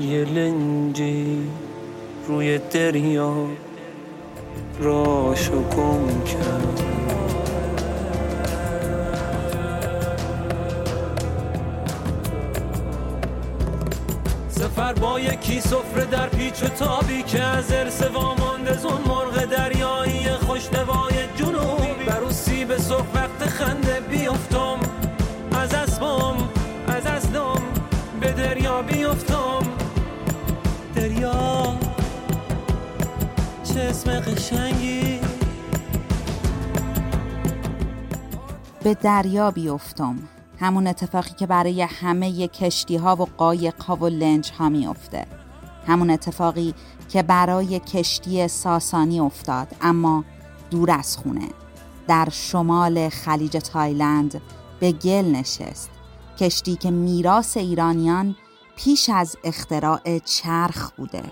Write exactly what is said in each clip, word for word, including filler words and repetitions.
یه لنجی روی دریا راشو گم کرد. سفر با یکی سفره در پیچ و تابی که از ارث وامانده زون مرغ دریایی خوشنوای جنوبی برو سیب سرخ وقت خنده بیفتم از اسبام از اسلام به دریا بیفتم. دریا چه اسم قشنگی. به دریا بیفتم، همون اتفاقی که برای همه کشتی ها و قایق ها و لنج ها می افته. همون اتفاقی که برای کشتی ساسانی افتاد، اما دور از خونه، در شمال خلیج تایلند به گل نشست. کشتی که میراث ایرانیان پیش از اختراع چرخ بوده.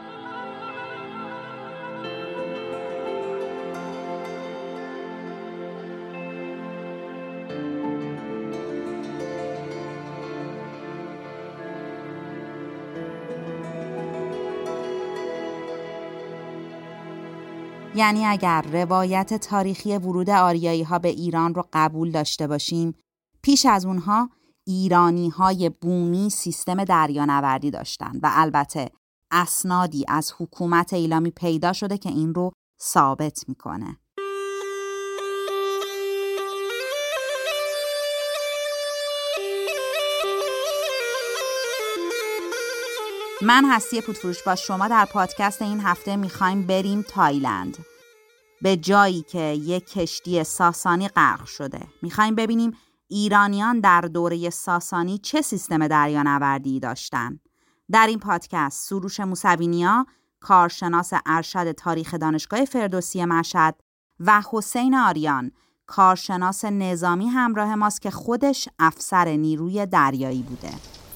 یعنی اگر روایت تاریخی ورود آریایی ها به ایران رو قبول داشته باشیم، پیش از اونها ایرانی های بومی سیستم دریانوردی داشتن و البته اسنادی از حکومت ایلامی پیدا شده که این رو ثابت میکنه. من هستی پودفروش با شما در پادکست این هفته میخوایم بریم تایلند، به جایی که یک کشتی ساسانی غرق شده. میخوایم ببینیم ایرانیان در دوره ساسانی چه سیستم دریانوردی داشتن. در این پادکست سروش موسوی‌نیا، کارشناس ارشد تاریخ دانشگاه فردوسی مشهد، و حسین آریان، کارشناس نظامی همراه ماست که خودش افسر نیروی دریایی بوده.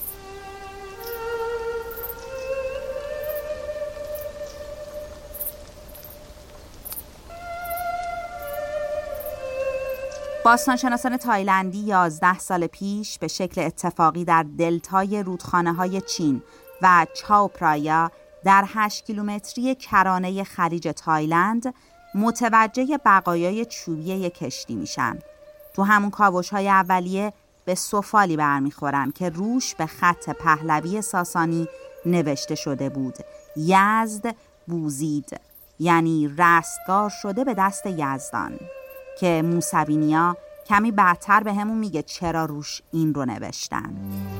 باستانشناسان تایلندی یازده سال پیش به شکل اتفاقی در دلتای رودخانه‌های چین و چاو پرایا در هشت کیلومتری کرانه خلیج تایلند متوجه بقایای چوبی یک کشتی میشن. تو همون کاوش‌های اولیه به سفالی برمیخورن که روش به خط پهلوی ساسانی نوشته شده بود: یزد بوزید، یعنی رستگار شده به دست یزدان، که موسوی‌نیا کمی بعدتر به همون میگه چرا روش این رو نوشتن.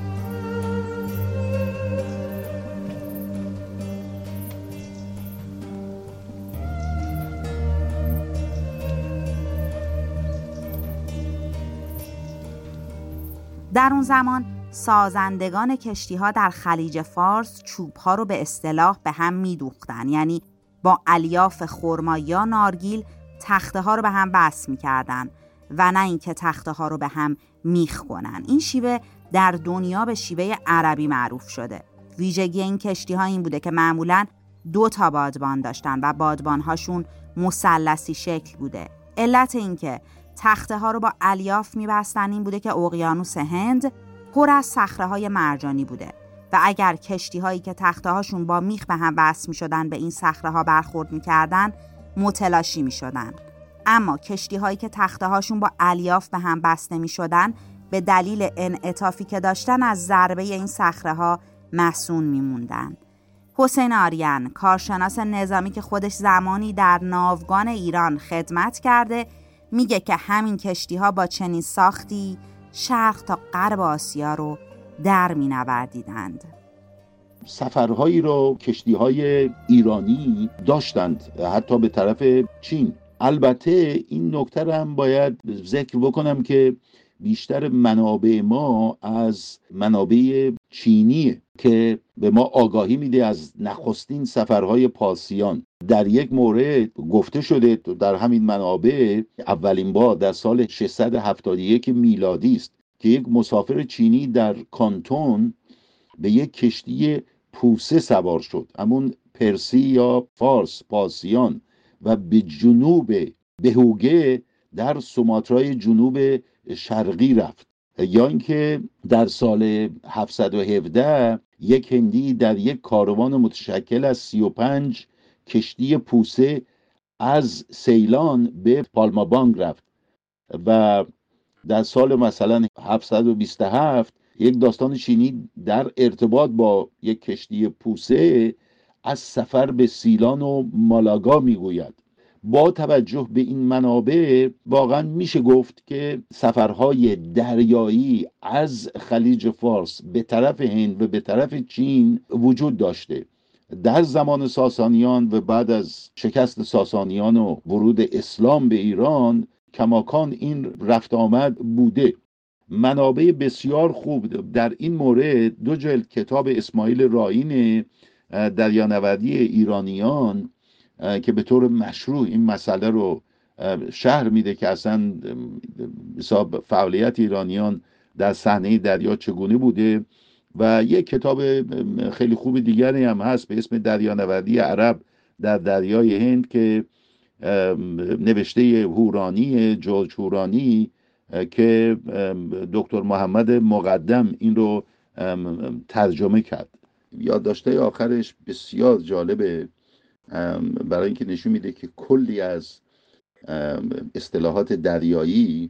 در اون زمان سازندگان کشتی ها در خلیج فارس چوب ها رو به اصطلاح به هم میدوختن، یعنی با الیاف خرما یا نارگیل تخته ها رو به هم بس میکردن و نه اینکه تخته ها رو به هم میخ کنن. این شیوه در دنیا به شیوه عربی معروف شده. ویژگی این کشتی ها این بوده که معمولاً دو تا بادبان داشتن و بادبان هاشون مثلثی شکل بوده. علت این که تخته ها رو با الیاف میبستن این بوده که اقیانوس هند پر از صخره های مرجانی بوده و اگر کشتی هایی که تخته هاشون با میخ به هم وصل میشدن به این صخره ها برخورد میکردن متلاشی می شدن. اما کشتی هایی که تخته هاشون با الیاف به هم بسته می شدن به دلیل انعطافی که داشتن از ضربه این صخره ها مصون می موندن. حسین آریان، کارشناس نظامی که خودش زمانی در ناوگان ایران خدمت کرده، میگه که همین کشتی ها با چنین ساختی شرق تا غرب آسیا رو در می نوردیدند. سفرهایی رو کشتی‌های ایرانی داشتند حتی به طرف چین. البته این نکته رو هم باید ذکر بکنم که بیشتر منابع ما از منابع چینیه که به ما آگاهی میده از نخستین سفرهای پارسیان. در یک مورد گفته شده در همین منابع اولین بار در سال ششصد و هفتاد و یک میلادی است که یک مسافر چینی در کانتون به یک کشتی پوسه سوار شد، همون پرسی یا فارس پارسیان، و به جنوب بهوگه در سوماترای جنوب شرقی رفت یا اینکه در سال هفتصد و هفده یک هندی در یک کاروان متشکل از سی و پنج کشتی پوسه از سیلان به پالمابانگ رفت و در سال مثلا هفتصد و بیست و هفت یک داستان چینی در ارتباط با یک کشتی پوسه از سفر به سیلان و مالاگا میگوید. با توجه به این منابع واقعا میشه گفت که سفرهای دریایی از خلیج فارس به طرف هند و به طرف چین وجود داشته. در زمان ساسانیان و بعد از شکست ساسانیان و ورود اسلام به ایران کماکان این رفت آمد بوده. منابع بسیار خوب در این مورد دو جلد کتاب اسماعیل رائین دریانوردی ایرانیان که به طور مشروع این مسئله رو شرح میده که اصلا حساب فعالیت ایرانیان در صحنه دریا چگونه بوده، و یک کتاب خیلی خوب دیگری هم هست به اسم دریانوردی عرب در دریای هند که نوشته هورانی، جورج هورانی، که دکتر محمد مقدم این رو ترجمه کرد. یادداشت‌های آخرش بسیار جالبه برای اینکه نشون میده که کلی از اصطلاحات دریایی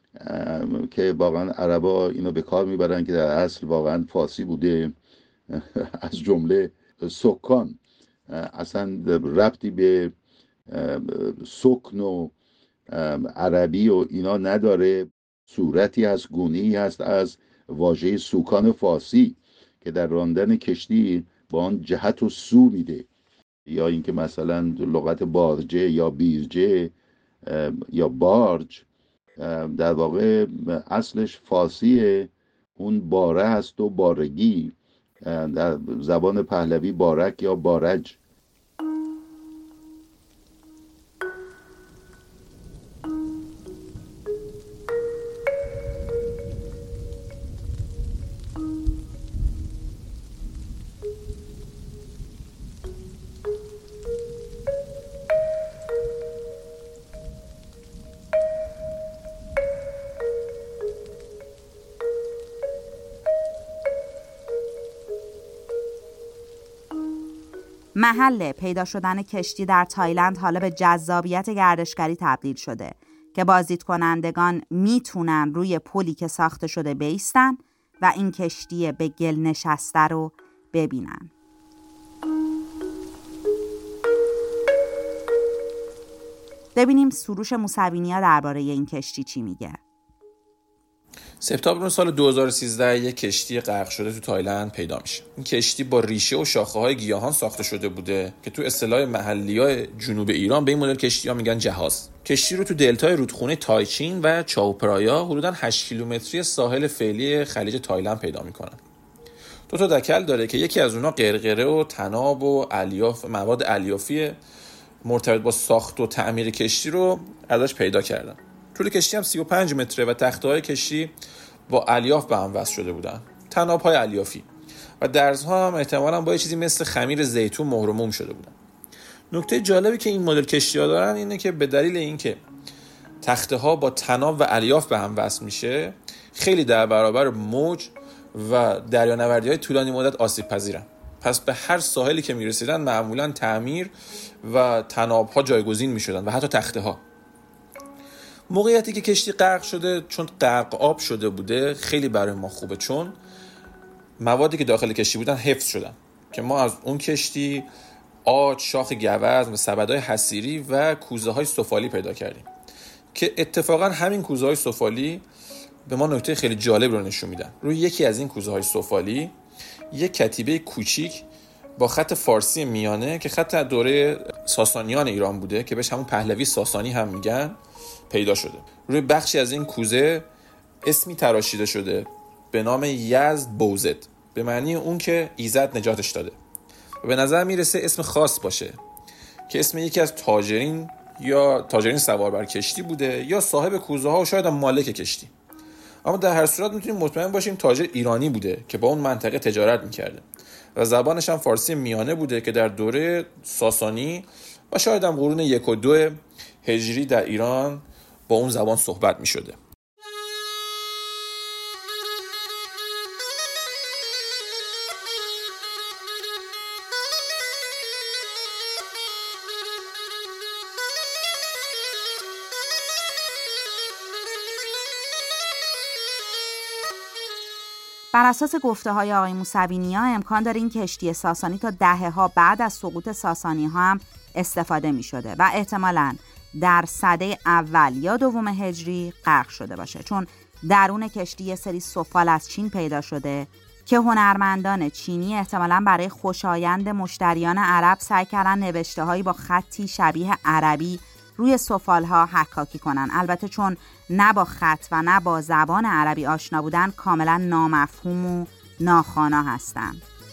که واقعا عربا اینو به کار میبرن که در اصل واقعا فارسی بوده، از جمله سکان اصلا ربطی به سکن و عربی و اینا نداره، صورتی هست، گونه‌ای هست از واژه سوکان فارسی که در راندن کشتی با آن جهت و سو میده، یا اینکه مثلا لغت بارجه یا بیرجه یا بارج در واقع اصلش فارسیه، اون باره هست و بارگی، در زبان پهلوی بارک یا بارج. محل پیدا شدن کشتی در تایلند حالا به جذابیت گردشگری تبدیل شده که بازدید کنندگان میتونن روی پلی که ساخته شده بیستن و این کشتی به گل نشسته رو ببینن. ببینیم سروش موسوی‌نیا درباره این کشتی چی میگه. سپتامبر سال دو هزار و سیزده یک کشتی غرق شده تو تایلند پیدا میشه. این کشتی با ریشه و شاخه‌های گیاهان ساخته شده بوده که تو اصطلاح محلی‌های جنوب ایران به این مدل کشتی‌ها میگن جهاز. کشتی رو تو دلتای رودخونه تایچین و چاوپرایا حدوداً هشت کیلومتری ساحل فعلی خلیج تایلند پیدا میکنن. دو تا دکل داره که یکی از اونها قرقره و طناب و الیاف، مواد الیافی مرتبط با ساخت و تعمیر کشتی رو ازش پیدا کردن. طول کشتی هم سی و پنج متره و تخته‌های کشتی با الیاف به هم وصل شده بودن، طناب‌های الیافی، و درزها هم احتمالاً با یه چیزی مثل خمیر زیتون مهر و موم شده بودن. نکته جالبی که این مدل کشتی‌ها دارن اینه که به دلیل اینکه تخته‌ها با طناب و الیاف به هم وصل میشه، خیلی در برابر موج و دریانوردی‌های طولانی مدت آسیب پذیرن. پس به هر ساحلی که میرسیدن معمولاً تعمیر و طناب‌ها جایگزین میشدن و حتی تخته‌ها. موقعیتی که کشتی غرق شده، چون غرق آب شده بوده، خیلی برای ما خوبه، چون موادی که داخل کشتی بودن حفظ شدن که ما از اون کشتی آج، شاخ گوزن و سبدهای حصیری و کوزه‌های سفالی پیدا کردیم که اتفاقا همین کوزه‌های سفالی به ما نکته خیلی جالب رو نشون میدن. روی یکی از این کوزه‌های سفالی یک کتیبه کوچیک با خط فارسی میانه که خط دوره ساسانیان ایران بوده که بهش همون پهلوی ساسانی هم میگن پیدا شده. روی بخشی از این کوزه اسمی تراشیده شده به نام یزد بوزد، به معنی اون که ایزد نجاتش داده، و به نظر میرسه اسم خاص باشه که اسم یکی از تاجرین یا تاجرین سوار بر کشتی بوده یا صاحب کوزه ها و شاید هم مالک کشتی. اما در هر صورت میتونیم مطمئن باشیم تاجر ایرانی بوده که با اون منطقه تجارت میکرده و زبانش هم فارسی میانه بوده که در دوره ساسانی و شاید هم قرون یک و دو هجری در ایران با اون زبان صحبت می شده. بر اساس گفته های آقای موسوی نیا امکان داره این کشتی ساسانی تا دهه ها بعد از سقوط ساسانی ها هم استفاده می شده و احتمالاً در سده اول یا دوم هجری غرق شده باشه، چون درون کشتی یه سری سفال از چین پیدا شده که هنرمندان چینی احتمالاً برای خوشایند مشتریان عرب سعی کردن نوشته هایی با خطی شبیه عربی روی سفالها حکاکی کنن. البته چون نه با خط و نه با زبان عربی آشنا بودن کاملا نامفهوم و ناخوانا هستن.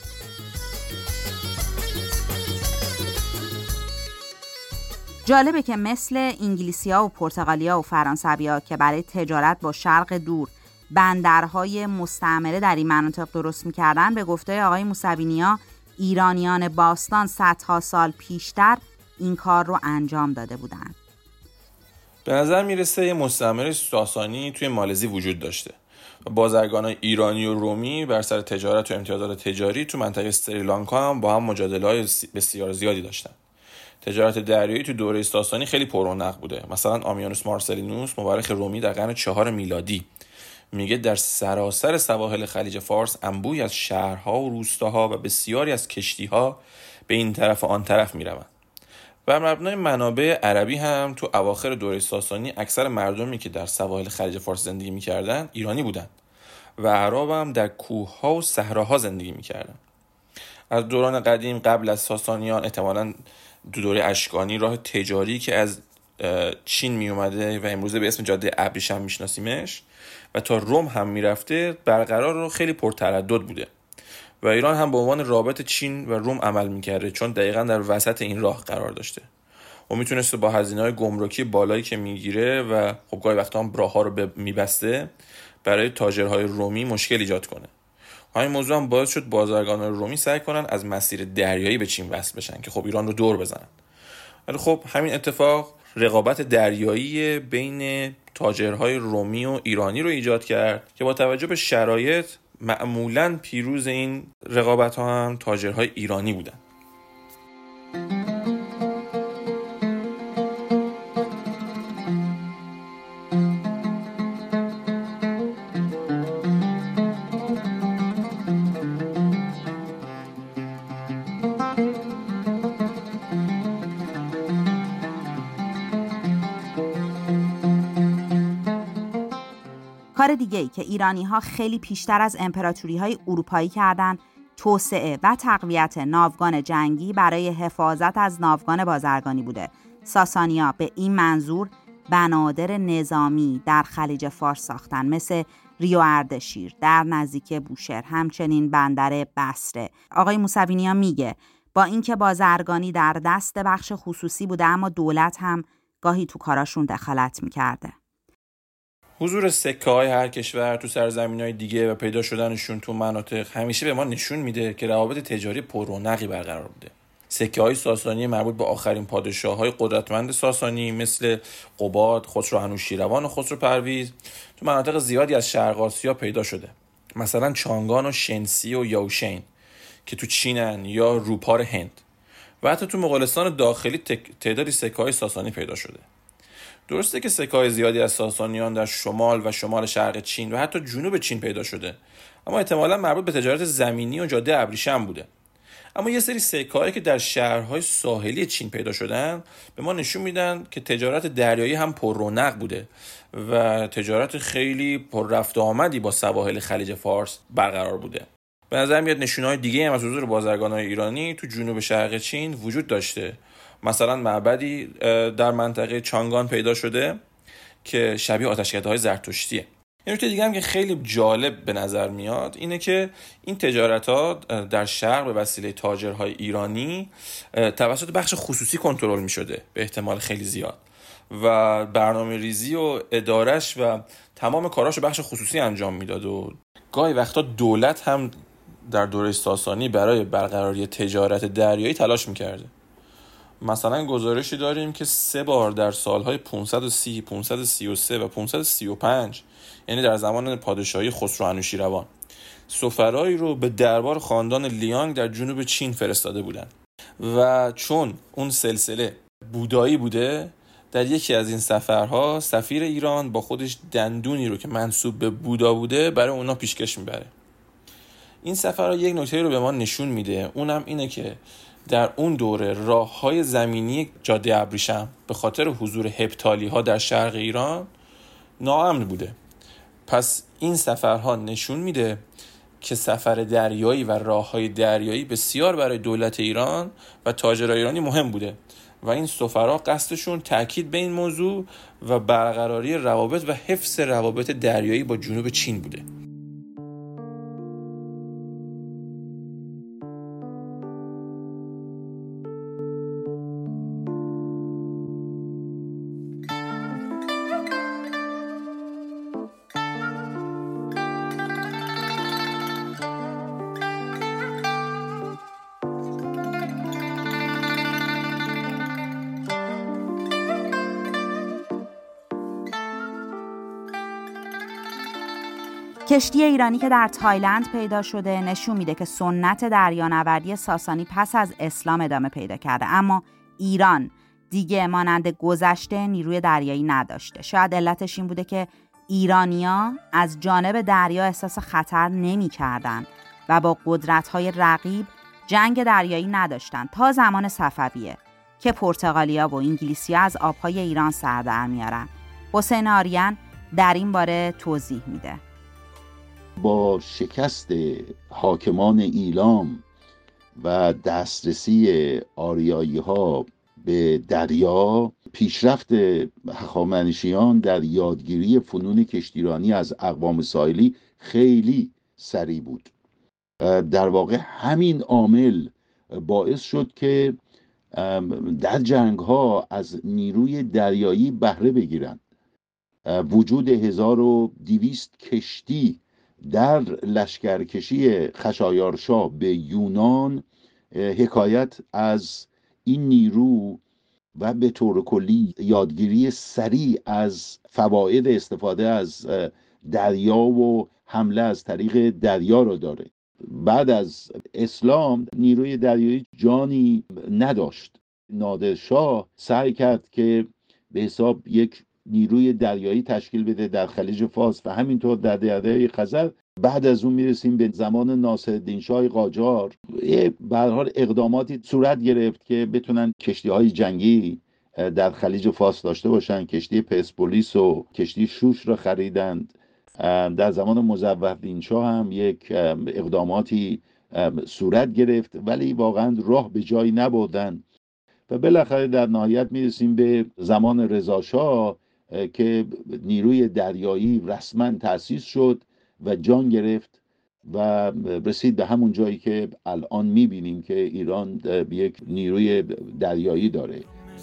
جالبه که مثل انگلیسی‌ها و پرتغالیا و فرانسوی‌ها که برای تجارت با شرق دور بندرهای مستعمره در این مناطق درست می‌کردن، به گفته آقای موسوی نیا ایرانیان باستان صدها سال پیشتر این کار رو انجام داده بودن. به نظر میرسه یه مستعمره ساسانی توی مالزی وجود داشته و بازرگانای ایرانی و رومی بر سر تجارت و امتیازات تجاری تو منطقه سریلانکا هم با هم مجادله‌های بسیار زیادی داشتن. تجارت دریایی تو دوره ساسانی خیلی پررونق بوده. مثلا آمیانوس مارسلینوس مورخ رومی در قرن چهار میلادی میگه در سراسر سواحل خلیج فارس انبوهی از شهرها و روستاها و بسیاری از کشتی‌ها به این طرف و آن طرف میروند. بر مبنای منابع عربی هم تو اواخر دوره ساسانی اکثر مردمی که در سواحل خلیج فارس زندگی میکردن ایرانی بودن و اعراب هم در کوه‌ها و صحراها زندگی میکردن. از دوران قدیم قبل از ساسانیان احتمالاً دو دوره اشکانی راه تجاری که از چین می اومده و امروزه به اسم جاده ابریشم میشناسیمش و تا روم هم میرفته برقرار و خیلی پرتردد بوده و ایران هم به عنوان رابط چین و روم عمل میکرده، چون دقیقاً در وسط این راه قرار داشته و میتونسته با هزینه‌های گمرکی بالایی که میگیره و خب گاهی وقتا هم راه‌ها رو میبسته برای تاجرهای رومی مشکل ایجاد کنه. همین موضوع هم باعث شد بازرگانان رومی سعی کنن از مسیر دریایی به چین وصل بشن که خب ایران رو دور بزنن. ولی خب همین اتفاق رقابت دریایی بین تاجرهای رومی و ایرانی رو ایجاد کرد که با توجه به شرایط معمولاً پیروز این رقابت ها هم تاجرهای ایرانی بودن. کار دیگه‌ای که ایرانی‌ها خیلی پیشتر از امپراتوری‌های اروپایی کردن، توسعه و تقویت ناوگان جنگی برای حفاظت از ناوگان بازرگانی بوده. ساسانی‌ها به این منظور بنادر نظامی در خلیج فارس ساختن، مثل ریو اردشیر در نزدیکی بوشهر، همچنین بندر بصره. آقای موسوی نیا میگه با اینکه بازرگانی در دست بخش خصوصی بوده، اما دولت هم گاهی تو کاراشون دخالت می‌کرده. حضور سکه‌های هر کشور تو سرزمین‌های دیگه و پیدا شدنشون تو مناطق همیشه به ما نشون میده که روابط تجاری پررونقی برقرار بوده. سکه‌های ساسانی مربوط به آخرین پادشاه‌های قدرتمند ساسانی مثل قباد، خسرو انوشیروان و خسرو پرویز تو مناطق زیادی از شرق آسیا پیدا شده. مثلا چانگان و شنسی و یاوشین که تو چینن یا روپار هند و حتی تو مغولستان داخلی تعدادی سکه‌های ساسانی پیدا شده. درسته که سکه‌های زیادی از ساسانیان در شمال و شمال شرق چین و حتی جنوب چین پیدا شده، اما احتمالاً مربوط به تجارت زمینی و جاده ابریشم بوده. اما یه سری سکه‌هایی که در شهرهای ساحلی چین پیدا شدن به ما نشون میدن که تجارت دریایی هم پر رونق بوده و تجارت خیلی پر رفت و آمدی با سواحل خلیج فارس برقرار بوده. به نظر میاد نشونه‌های دیگه هم از حضور بازرگانای ایرانی تو جنوب شرق چین وجود داشته. مثلا معبدی در منطقه چانگان پیدا شده که شبیه آتشکده‌های زرتشتیه. یه نکته دیگه هم که خیلی جالب به نظر میاد اینه که این تجارت‌ها در شرق به وسیله تاجرهای ایرانی توسط بخش خصوصی کنترل می‌شده به احتمال خیلی زیاد و برنامه‌ریزی و ادارش و تمام کاراشو بخش خصوصی انجام میداد و گاهی وقتا دولت هم در دوره ساسانی برای برقراری تجارت دریایی تلاش می‌کرده. مثلا گزارشی داریم که سه بار در سالهای پانصد و سی، پانصد و سی و سه و پانصد و سی و پنج، یعنی در زمان پادشاهی خسرو انوشیروان، سفرایی رو به دربار خاندان لیانگ در جنوب چین فرستاده بودند و چون اون سلسله بودایی بوده، در یکی از این سفرها سفیر ایران با خودش دندونی رو که منسوب به بودا بوده برای اونا پیشکش میبره. این سفرها یک نکته رو به ما نشون میده، اونم اینه که در اون دوره راه‌های زمینی جاده ابریشم به خاطر حضور هپتالی‌ها در شرق ایران ناامن بوده. پس این سفرها نشون میده که سفر دریایی و راه‌های دریایی بسیار برای دولت ایران و تاجرای ایرانی مهم بوده و این سفرها قصدشون تأکید به این موضوع و برقراری روابط و حفظ روابط دریایی با جنوب چین بوده. کشتی ایرانی که در تایلند پیدا شده نشون میده که سنت دریانوردی ساسانی پس از اسلام ادامه پیدا کرده، اما ایران دیگه مانند گذشته نیروی دریایی نداشته. شاید علتش این بوده که ایرانیا از جانب دریا احساس خطر نمی کردن و با قدرت‌های رقیب جنگ دریایی نداشتن تا زمان صفویه که پرتغالیا و انگلیسی‌ها از آبهای ایران سر در میارن. حسین آریان در این باره توضیح میده. با شکست حاکمان ایلام و دسترسی آریایی ها به دریا، پیشرفت هخامنشیان در یادگیری فنون کشتیرانی از اقوام ساحلی خیلی سریع بود. در واقع همین عامل باعث شد که در جنگ ها از نیروی دریایی بهره بگیرند. وجود هزار و دویست کشتی در لشکرکشی خشایارشا به یونان حکایت از این نیرو و به طور کلی یادگیری سریع از فواید استفاده از دریا و حمله از طریق دریا رو داره. بعد از اسلام نیروی دریایی جانی نداشت. نادرشاه سعی کرد که به حساب یک نیروی دریایی تشکیل بده در خلیج فارس و همینطور در دریای خزر. بعد از اون میرسیم به زمان ناصرالدین شاه قاجار. به هر حال اقداماتی صورت گرفت که بتونن کشتی‌های جنگی در خلیج فارس داشته باشن. کشتی پرسپولیس و کشتی شوش را خریدند. در زمان مظفرالدین شاه هم یک اقداماتی صورت گرفت، ولی واقعا راه به جایی نبردن و بالاخره در نهایت میرسیم به زمان رضا شاه که نیروی دریایی رسما تأسیس شد و جان گرفت و رسید به همون جایی که الان میبینیم که ایران یک نیروی دریایی داره.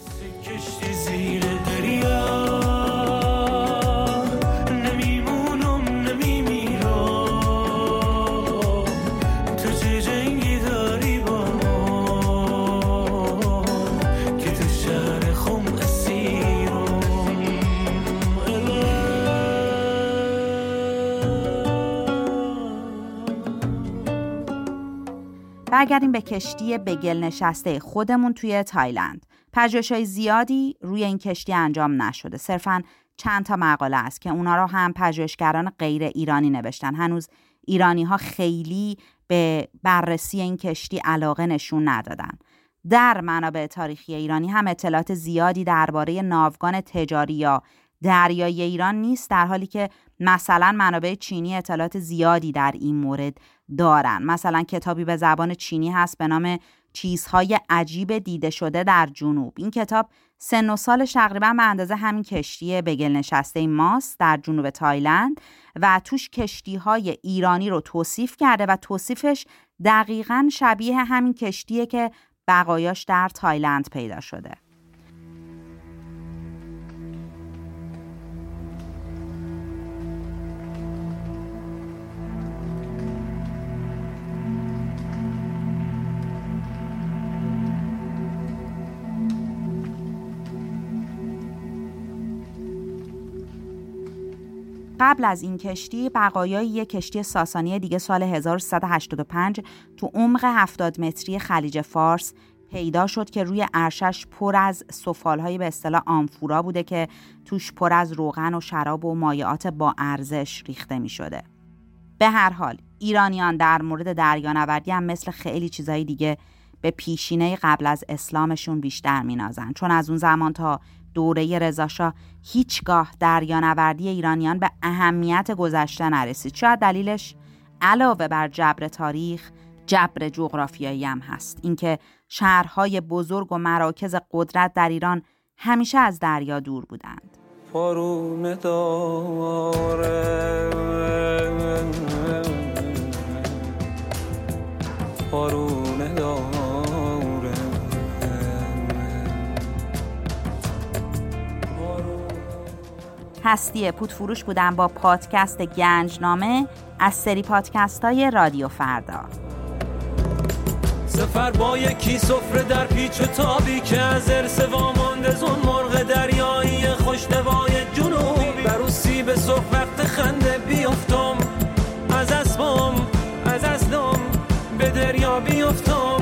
برگردیم به کشتی بگل نشسته خودمون توی تایلند. پژوهش‌های زیادی روی این کشتی انجام نشده. صرفاً چند تا مقاله است که اونا رو هم پژوهشگران غیر ایرانی نوشتن. هنوز ایرانی‌ها خیلی به بررسی این کشتی علاقه نشون ندادن. در منابع تاریخی ایرانی هم اطلاعات زیادی درباره ناوگان تجاری یا دریایی ایران نیست، در حالی که مثلا منابع چینی اطلاعات زیادی در این مورد دارن. مثلا کتابی به زبان چینی هست به نام چیزهای عجیب دیده شده در جنوب. این کتاب سن و سالش تقریبا به اندازه همین کشتی بگل نشسته ماست در جنوب تایلند و توش کشتی‌های ایرانی رو توصیف کرده و توصیفش دقیقاً شبیه همین کشتیه که بقایاش در تایلند پیدا شده. قبل از این کشتی بقایای یک کشتی ساسانی دیگه سال هزار و سیصد و هشتاد و پنج تو عمق هفتاد متری خلیج فارس پیدا شد که روی عرشش پر از سفال‌های به اصطلاح آمفورا بوده که توش پر از روغن و شراب و مایعات با ارزش ریخته می شده. به هر حال ایرانیان در مورد دریانوردی هم مثل خیلی چیزای دیگه به پیشینه قبل از اسلامشون بیشتر مینازن، چون از اون زمان تا دوره رضاشاه هیچگاه دریانوردی ایرانیان به اهمیت گذشته نرسید. شاید دلیلش علاوه بر جبر تاریخ، جبر جغرافیایی هم هست، اینکه شهرهای بزرگ و مراکز قدرت در ایران همیشه از دریا دور بودند. پارونه داره پارونه داره. هستی پودفروش بودم با پادکست گنجنامه از سری پادکست های رادیو فردا. سفر با یکی سفره در پیچ و تابی که از ارث وامانده زون مرغ دریایی خوشنوای جنوبی بر او سیب سرخ وقت خنده بیافتم از اسبام از اسلام به دریا بیافتم.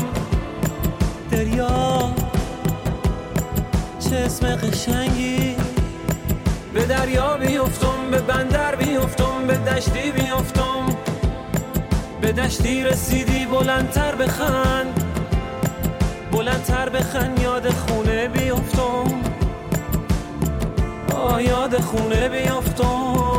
دریا چه اسم قشنگی، به دریا بیافتم، به بندر بیافتم، به دشتی بیافتم، به دشتی رسیدی بلندتر بخند بلندتر بخند یاد خونه بیافتم آه یاد خونه بیافتم.